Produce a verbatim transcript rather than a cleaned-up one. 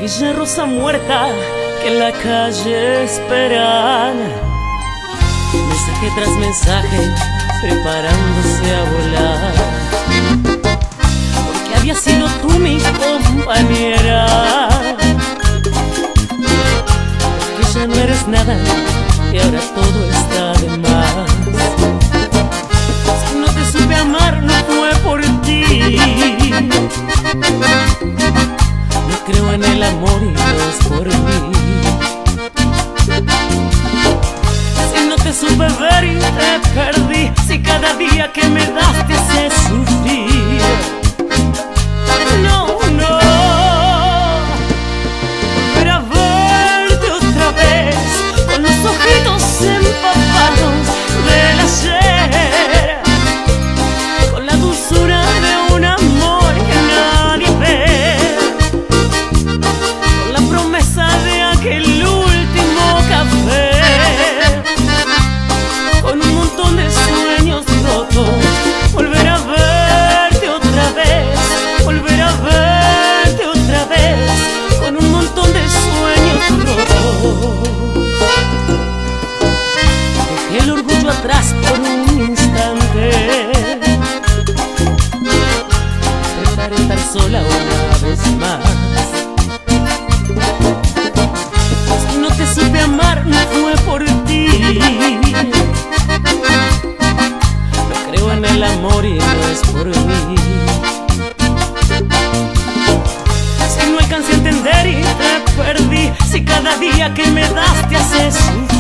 aquella rosa muerta que en la calle esperan, mensaje tras mensaje preparándose a volar, porque había sido tú mi compañera, porque ya no eres nada y ahora todo está de más. Si no te supe amar no fue por ti, no creo en el amor y no es por mí. Si no te supe ver y te perdí, si cada día que me das te hace sufrir, no, no, volver a verte otra vez con los ojitos empapados del ayer, con la dulzura de un amor que nadie ve, con la promesa de aquel último café, con un montón de sueños rotos. Volver a verte otra vez, volver a verte otra vez, con un montón de sueños rotos. Dejé el orgullo atrás por un instante, preparé estar sola una vez más. Si no te supe amar no fue por ti, no creo en el amor y no es por mí. Si no alcancé a entender y te perdí, si cada día que me das te hace sufrir,